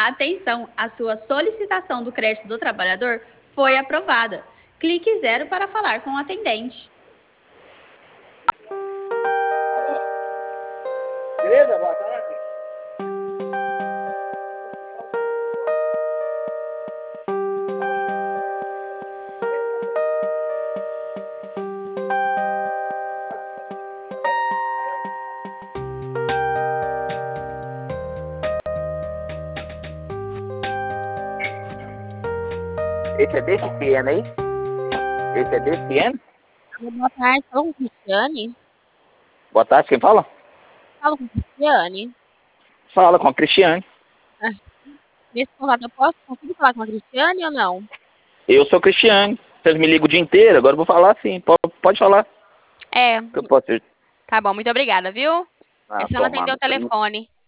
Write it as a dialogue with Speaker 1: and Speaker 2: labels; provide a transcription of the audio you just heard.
Speaker 1: Atenção, a sua solicitação do crédito do trabalhador foi aprovada. Clique 0 para falar com o atendente.
Speaker 2: Beleza? Boa tarde. Esse é desse ano aí? Esse é desse ano?
Speaker 3: Boa tarde, fala com Cristiane.
Speaker 2: Boa tarde, quem fala?
Speaker 3: Fala com Cristiane.
Speaker 2: Fala com a Cristiane.
Speaker 3: Nesse contato eu posso conseguir falar com a Cristiane ou não?
Speaker 2: Eu sou Cristiane. Vocês me ligam o dia inteiro, agora eu vou falar sim. Pode falar.
Speaker 3: É,
Speaker 2: Que eu posso...
Speaker 3: tá bom, muito obrigada, viu? É só não
Speaker 2: tomar
Speaker 3: atender o
Speaker 2: no trem.
Speaker 3: telefone.